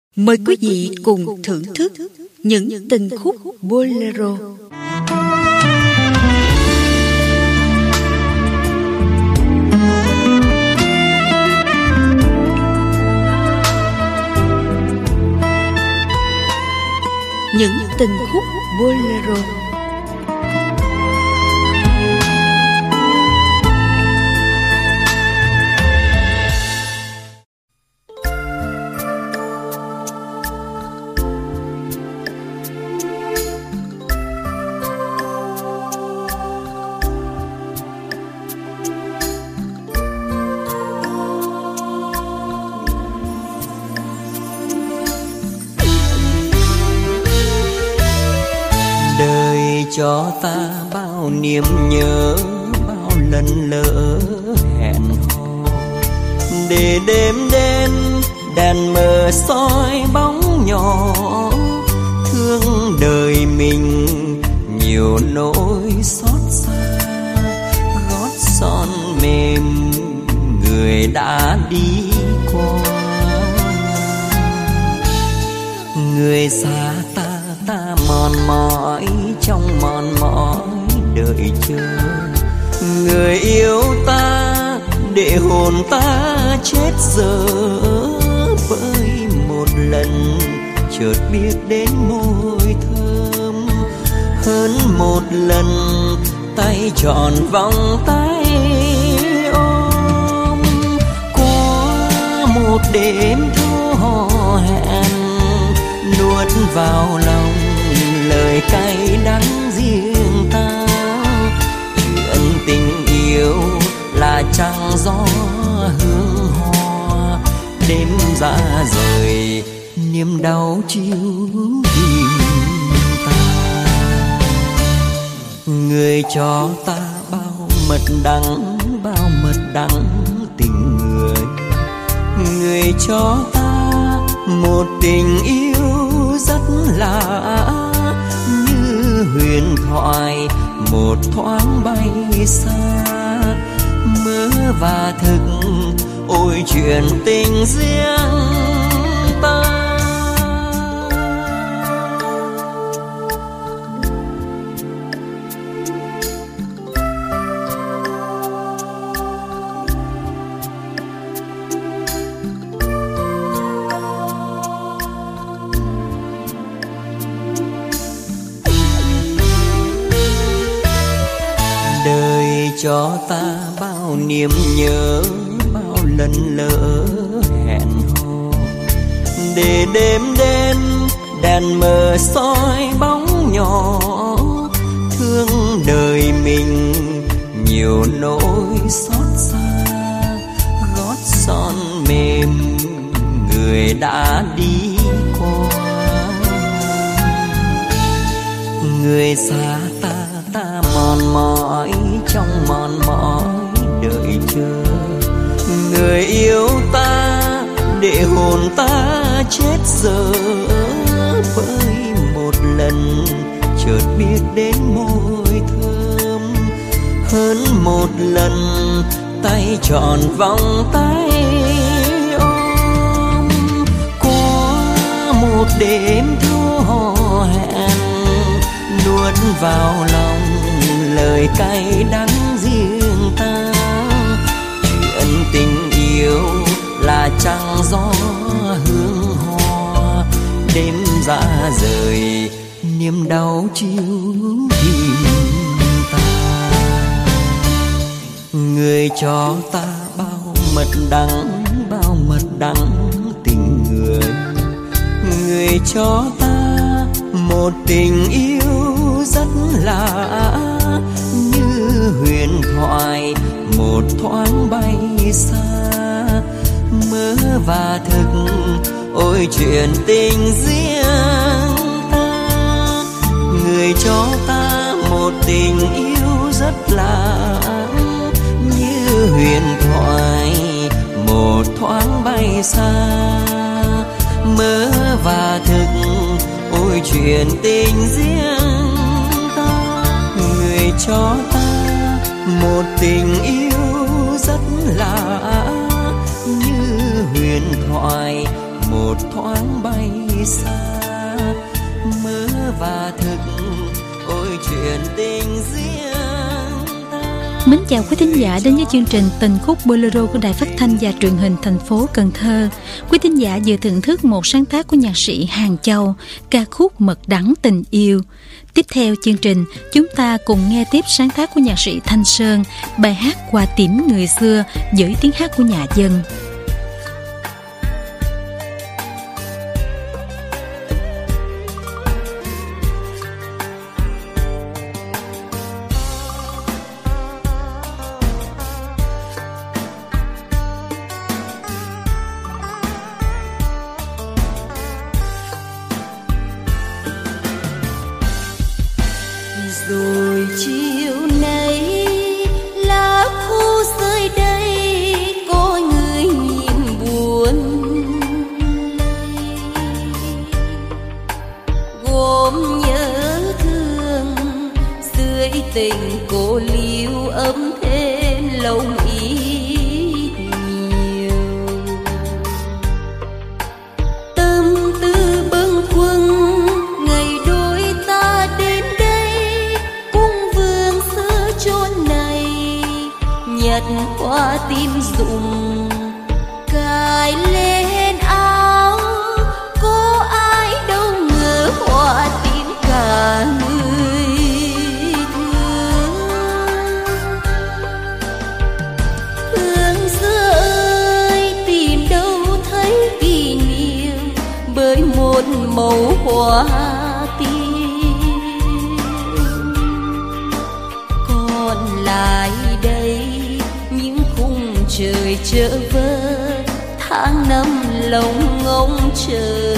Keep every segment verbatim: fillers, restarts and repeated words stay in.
Mời quý vị cùng thưởng thức những tình khúc bolero. Những tình khúc bolero. Cho ta bao niềm nhớ, bao lần lỡ hẹn hò, để đêm đến đèn mờ soi bóng nhỏ. Thương đời mình nhiều nỗi xót xa, gót son mềm người đã đi qua. Người xa ta ta mòn mỏi trong mòn mỏi đợi chờ. Người yêu ta để hồn ta chết giờ, với một lần chợt biết đến môi thơm. Hơn một lần tay tròn vòng tay ôm. Qua một đêm thơ hò hẹn, nuốt vào lòng lời cay đắng riêng ta. Chuyện tình yêu là trăng gió hương hoa, đêm ra rời niềm đau chiếu tìm ta. Người cho ta bao mật đắng, bao mật đắng tình người. Người cho ta một tình yêu rất lạ, như huyền thoại một thoáng bay xa. Mơ và thực ôi chuyện tình riêng ta. Cho ta bao niềm nhớ, bao lần lỡ hẹn hò, để đêm đến đèn mờ soi bóng nhỏ. Thương đời mình nhiều nỗi xót xa, gót son mềm người đã đi qua. Người xa ta ta mòn mỏi trong mòn mỏi đợi chờ. Người yêu ta để hồn ta chết giờ, với một lần chợt biết đến môi thơm. Hơn một lần tay tròn vòng tay ôm. Qua một đêm thơ hò hẹn, nuốt vào lòng lời cay đắng riêng ta. Chuyện tình yêu là trăng gió hương hoa, đêm ra rời niềm đau chiếu tìm ta. Người cho ta bao mật đắng, bao mật đắng tình người. Người cho ta một tình yêu rất lạ, như huyền thoại một thoáng bay xa. Mơ và thực ôi chuyện tình riêng ta. Người cho ta một tình yêu rất lạ, như huyền thoại một thoáng bay xa. Mơ và thực ôi chuyện tình riêng ta. Người cho ta một tình yêu rất lạ, như huyền thoại một thoáng bay xa. Mơ và thực, ôi chuyện tình riêng ta. Mến chào quý thính giả đến với chương trình Tình khúc Bolero của Đài Phát thanh và Truyền hình thành phố Cần Thơ. Quý thính giả vừa thưởng thức một sáng tác của nhạc sĩ Hàng Châu, ca khúc Mật đắng tình yêu. Tiếp theo chương trình, chúng ta cùng nghe tiếp sáng tác của nhạc sĩ Thanh Sơn, bài hát Quà Tiễn người xưa với tiếng hát của nhà dân. Rồi chiều nay lá khô rơi đây, có người nhìn buồn gồm nhớ thương dưới tình cô liêu ấm thêm lòng ít nhiều. Tâm tư bâng khuâng ngày đôi ta đến nhặt hoa tim rụng cài lên áo, có ai đâu ngờ hoa tím cả người thương. Hương xưa ơi tìm đâu thấy kỷ niệm bởi một màu hoa tím. Còn lại đây trời chợ vơ tháng năm lòng ngóng chờ,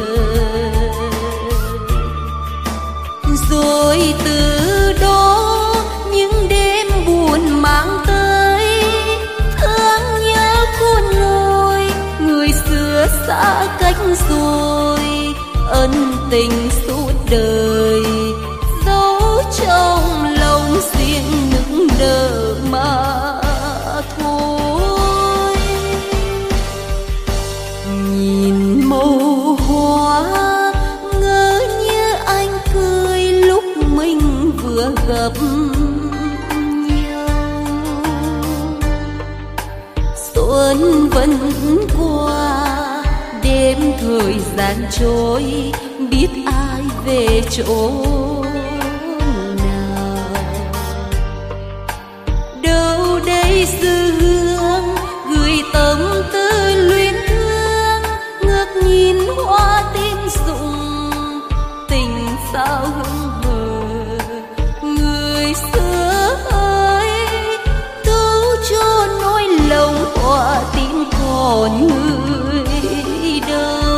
rồi từ đó những đêm buồn mang tới thương nhớ khôn nguôi. Người xưa xa cách rồi ân tình suốt đời dấu trong lòng riêng nức nở mà thôi. Nhìn màu hoa ngỡ như anh cười lúc mình vừa gặp nhau. Xuân vẫn qua đêm thời gian trôi, biết ai về chỗ dư hương gửi tâm tư luyến thương. Ngước nhìn hoa tim rụng tình sao hững hờ. Người xưa ơi cứu cho nỗi lòng hoa tim còn người đâu.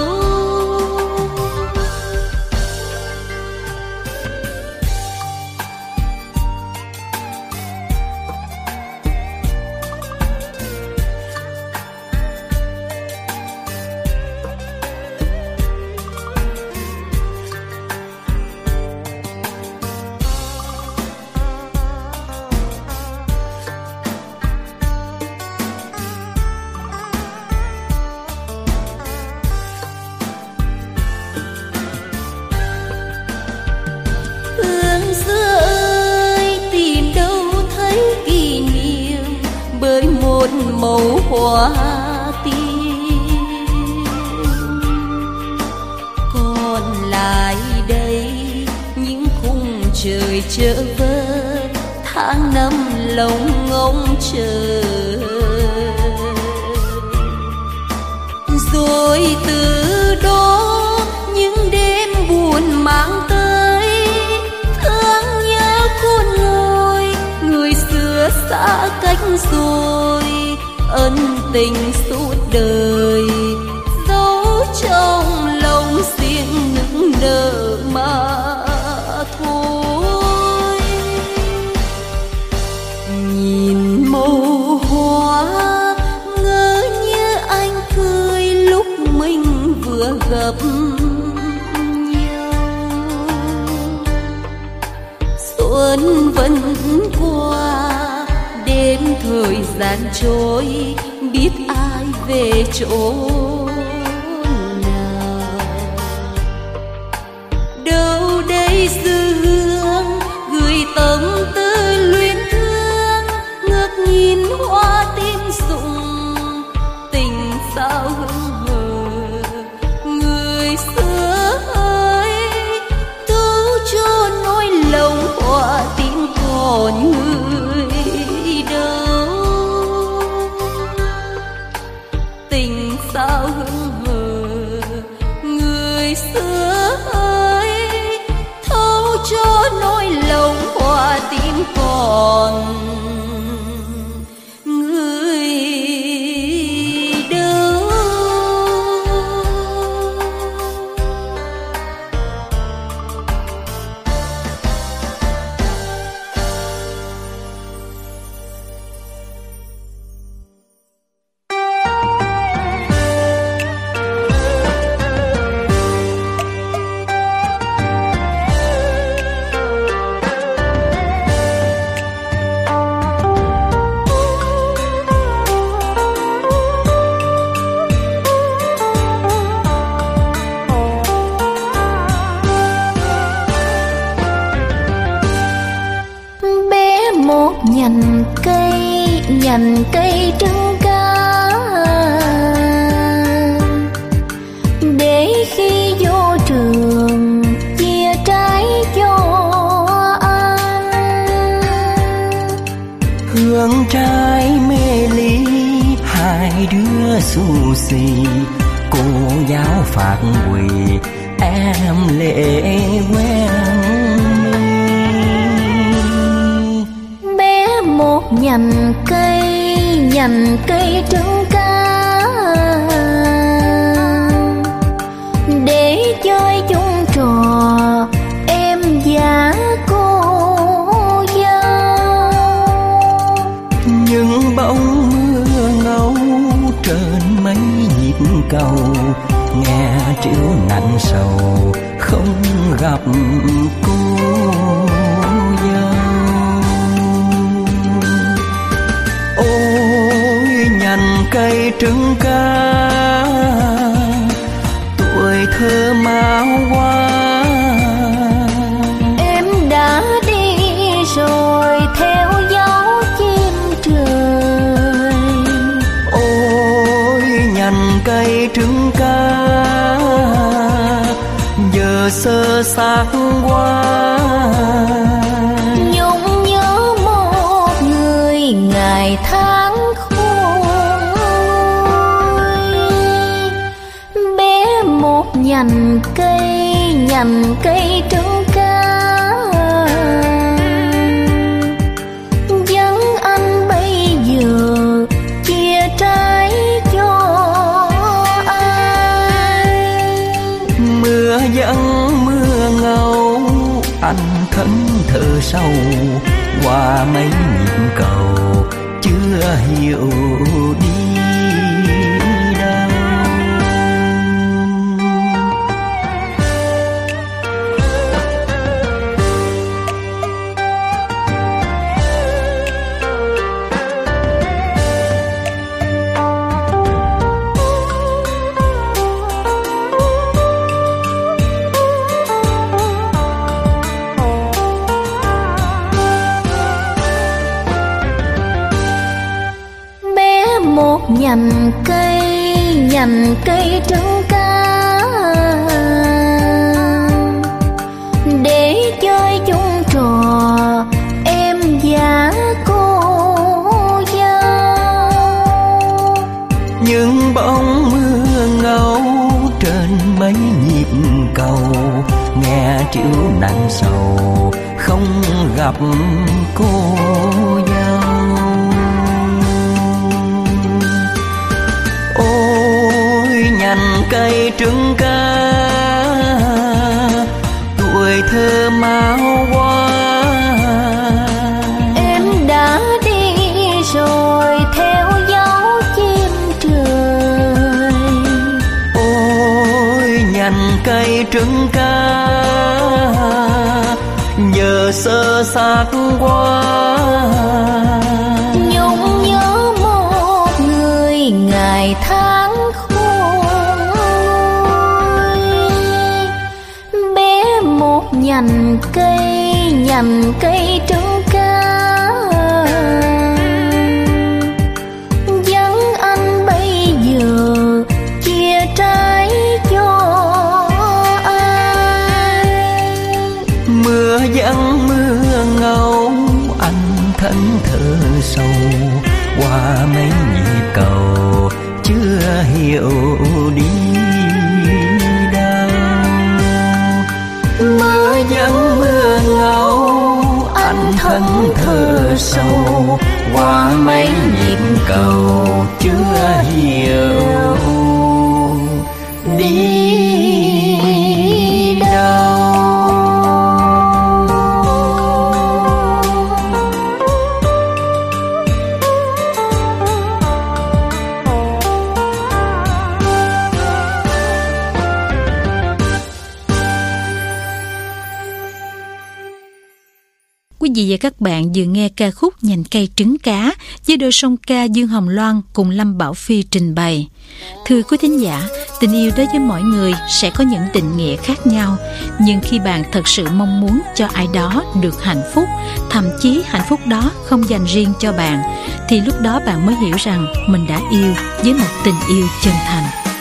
Màu hoa tím còn lại đây những khung trời chợ vơ tháng năm lòng ngóng chờ, rồi từ đó những đêm buồn mang tới thương nhớ khôn nguôi. Người xưa xa cách rồi ân tình suốt đời dấu trong lòng riêng nức nở mà thôi. Nhìn màu hoa ngỡ như anh cười lúc mình vừa gặp nhau. Xuân vẫn qua đêm thời gian trôi, biết ai về chỗ người xưa ơi, cứu cho nỗi lòng hòa tiếng còn người đâu. Tình sao hững hờ người xưa ơi, thấu cho nỗi lòng hòa tiếng còn người đâu. Nhành cây, nhành cây trứng cá, để khi vô trường chia trái cho ăn. Hương trái mê ly, hai đứa xù xì, cô giáo phạt quỳ em lệ quen. Một nhành cây, nhành cây trứng cá, để chơi chung trò em và cô dâu. Nhưng bỗng mưa ngâu trên mấy nhịp cầu, nghe trĩu nặng sầu không gặp cô dâu. Ôi nhành cây trứng cá, tuổi thơ mau qua. Em đã đi rồi theo dấu chim trời. Ôi nhành cây trứng cá, giờ sơ xác quá. Nhung nhớ một người ngày tháng khôn nguôi. Bé một nhành cây, nhành cây trứng cá, dẫn anh bây giờ chia trái cho ai. Mưa vẫn mưa ngâu, anh thẫn thờ sâu qua mấy nhịp cầu, chưa hiểu đi đâu. Một nhành cây, nhành cây trứng cá, để chơi chung trò em và cô dâu. Nhưng bỗng mưa ngâu trên mấy nhịp cầu, nghe trĩu nặng sầu không gặp cô dâu. Ôi nhành cây trứng cá, tuổi thơ mau qua. Em đã đi rồi theo dấu chim trời. Ôi nhành cây trứng cá, giờ sơ xác quá. Nhung nhớ một người ngày tháng khôn nguôi. Bé một nhành cây, nhành cây trứng cá, dẫn anh bây giờ chia trái cho sâu qua mấy nhịp cầu chưa hiểu đi đâu. Mưa vẫn mưa ngâu anh thân thơ sâu qua mấy nhịp cầu chưa hiểu đi đâu. Quý vị và các bạn vừa nghe ca khúc Nhành cây trứng cá với đôi song ca Dương Hồng Loan cùng Lâm Bảo Phi trình bày. Thưa quý thính giả, tình yêu đối với mỗi người sẽ có những định nghĩa khác nhau, nhưng khi bạn thật sự mong muốn cho ai đó được hạnh phúc, thậm chí hạnh phúc đó không dành riêng cho bạn, thì lúc đó bạn mới hiểu rằng mình đã yêu với một tình yêu chân thành.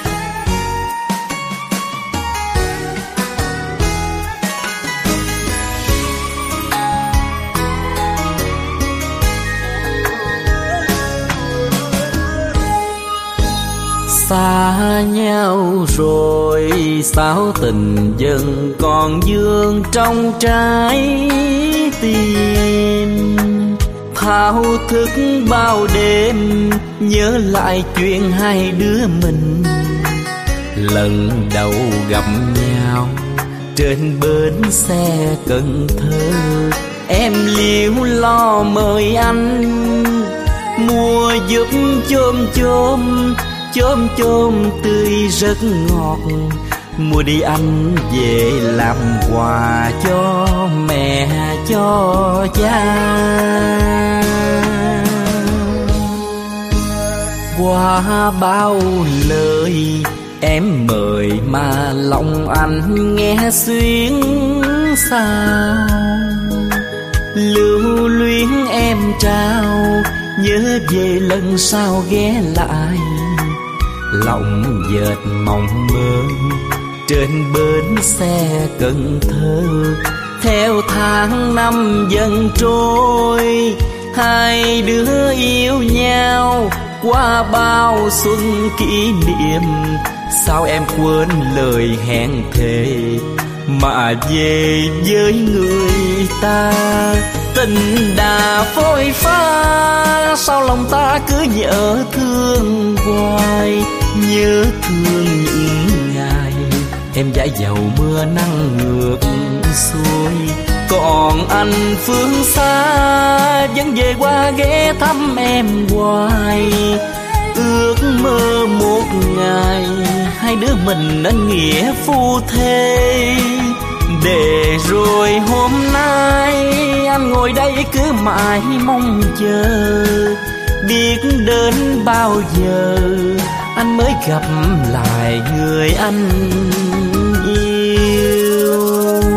Xa nhau rồi sao tình dần còn vương trong trái tim, thao thức bao đêm nhớ lại chuyện hai đứa mình lần đầu gặp nhau trên bến xe Cần Thơ. Em liếu lo mời anh mua giúp chôm chôm chôm chôm tươi rất ngọt, mua đi anh về làm quà cho mẹ cho cha. Qua bao lời em mời mà lòng anh nghe xuyến sao, lưu luyến em trao nhớ về lần sau ghé lại, lòng dệt mộng mơ trên bến xe Cần Thơ. Theo tháng năm dần trôi hai đứa yêu nhau qua bao xuân kỷ niệm, sao em quên lời hẹn thề mà về với người ta. Tình đã phôi pha sao lòng ta cứ nhớ thương hoài, nhớ thương những ngày em dãi dầu mưa nắng ngược xuôi, còn anh phương xa vẫn về qua ghé thăm em hoài. Ước mơ một ngày hai đứa mình nên nghĩa phu thê, để rồi hôm nay anh ngồi đây cứ mãi mong chờ, biết đến bao giờ anh mới gặp lại người anh yêu.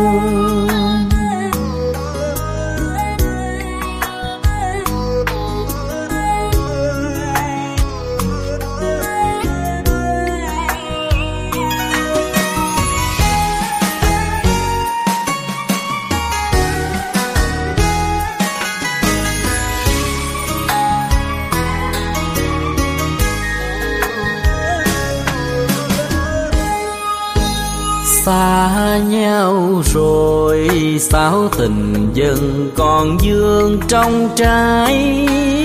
Xa nhau rồi sao tình dần còn vương trong trái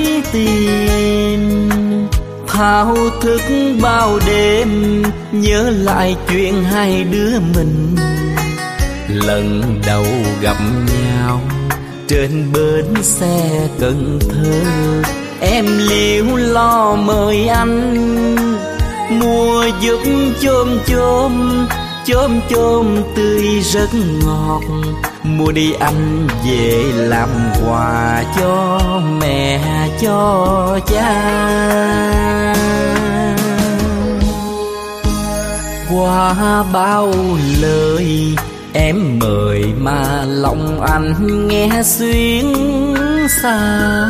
tim, thao thức bao đêm nhớ lại chuyện hai đứa mình lần đầu gặp nhau trên bến xe Cần Thơ. Em liếu lo mời anh mua giúp chôm chôm chôm chôm tươi rất ngọt, mua đi anh về làm quà cho mẹ cho cha. Qua bao lời em mời mà lòng anh nghe xuyến sao,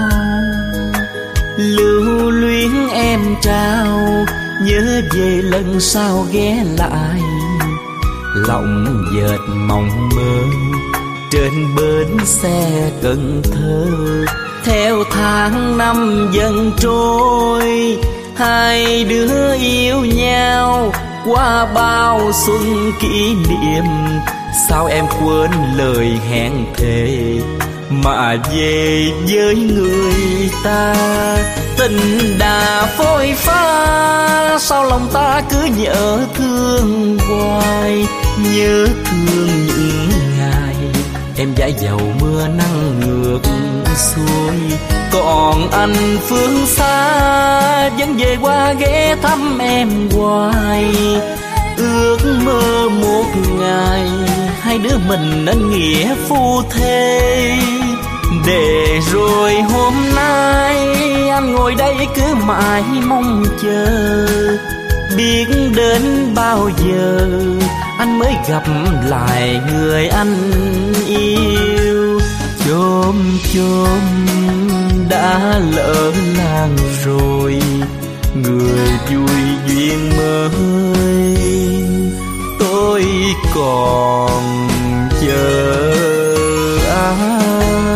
lưu luyến em trao nhớ về lần sau ghé lại, lòng dệt mộng mơ trên bến xe Cần Thơ. Theo tháng năm dần trôi, hai đứa yêu nhau qua bao xuân kỷ niệm. Sao em quên lời hẹn thề mà về với người ta? Tình đã phôi pha, sao lòng ta cứ nhớ thương hoài, nhớ thương những ngày em dãi dầu mưa nắng ngược xuôi. Còn anh phương xa vẫn về qua ghé thăm em hoài, ước mơ một ngày hai đứa mình nên nghĩa phu thê. Để rồi hôm nay anh ngồi đây cứ mãi mong chờ, biết đến bao giờ anh mới gặp lại người anh yêu. Chôm chôm đã lỡ làng rồi, người vui duyên mới tôi còn chờ ai.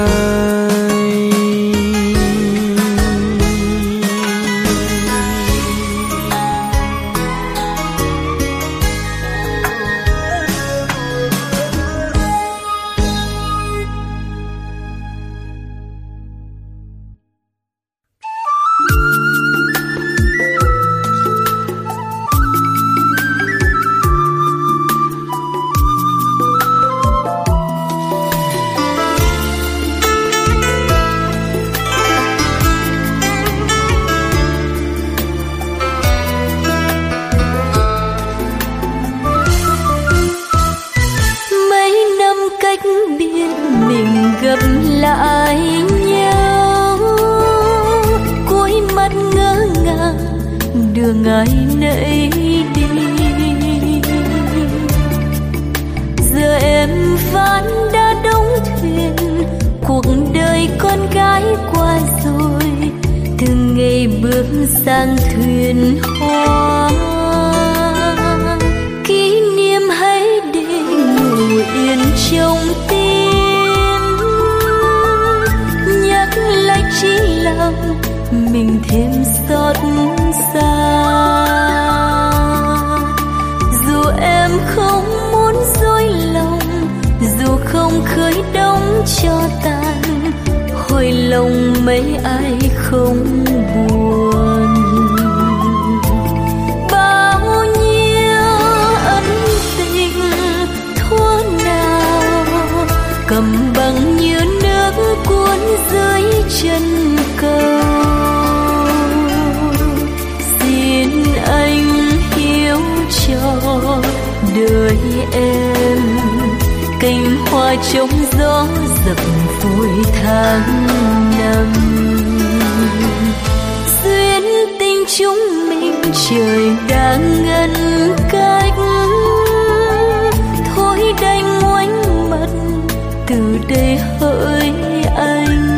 sang thuyền hoa, kỷ niệm hãy để ngủ yên trong tim, nhắc lại chỉ làm mình thêm xót xa. Dù em không muốn dối lòng, dù không khơi đóng cho tàn, hồi lòng mấy ai không buồn. Bao nhiêu ân tình thuở nào cầm bằng như nước cuốn dưới chân cầu. Xin anh hiểu cho đời em, cành hoa trong gió dập vội tháng năm. Duyên tình chúng mình trời đang ngăn cách, thôi đành ngoảnh mặt từ đây hỡi anh.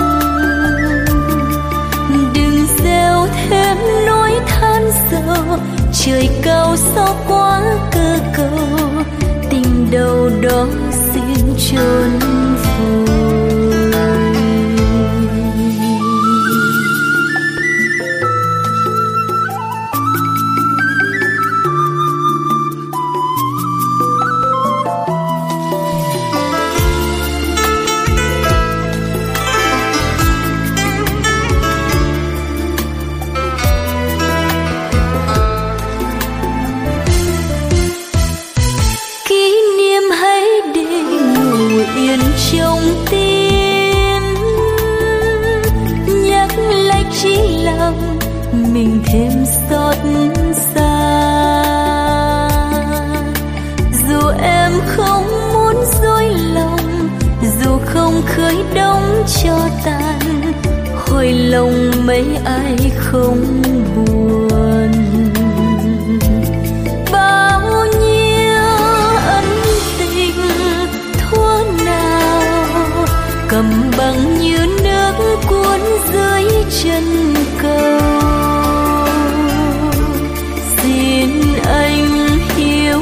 Đừng gieo thêm nỗi than sầu, trời cao sao quá cơ cầu, tình đầu đó xin chôn vùi. Trong tim nhắc lại chỉ làm mình thêm xót xa. Dù em không muốn dối lòng, dù không khơi đóng cho tàn, hồi lòng mấy ai không buồn. Bao nhiêu ân tình thuở nào cầm bằng như nước cuốn dưới chân cầu. Xin anh hiểu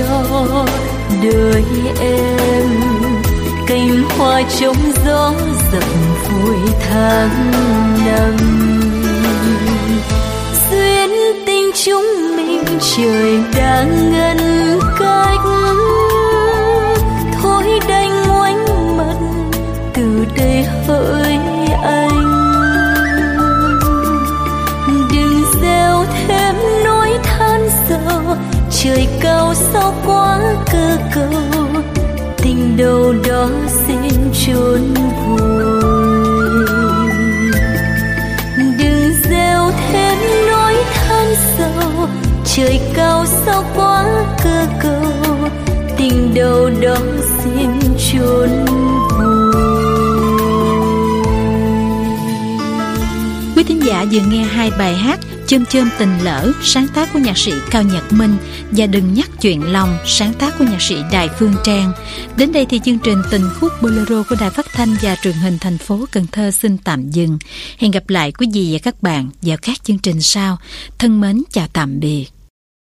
cho đời em, cành hoa trong gió dập vội tháng năm. Duyên tình chúng mình trời đang ngăn cách, thôi đành ngoảnh mặt từ đây hỡi anh. Đừng gieo thêm nỗi than sầu, trời cao sao quá cơ cầu, tình đâu đó xin trốn vùi. Đừng gieo thêm nỗi than sầu, trời cao sao quá cơ cầu, tình đâu đó xin trốn vùi. Quý thính giả vừa nghe hai bài hát Chôm Chôm Tình Lỡ sáng tác của nhạc sĩ Cao Nhật Minh và Đừng Nhắc Chuyện Lòng sáng tác của nhạc sĩ Đài Phương Trang. Đến đây thì chương trình Tình Khúc Bolero của Đài Phát thanh và Truyền hình thành phố Cần Thơ xin tạm dừng. Hẹn gặp lại quý vị và các bạn vào các chương trình sau. Thân mến chào tạm biệt.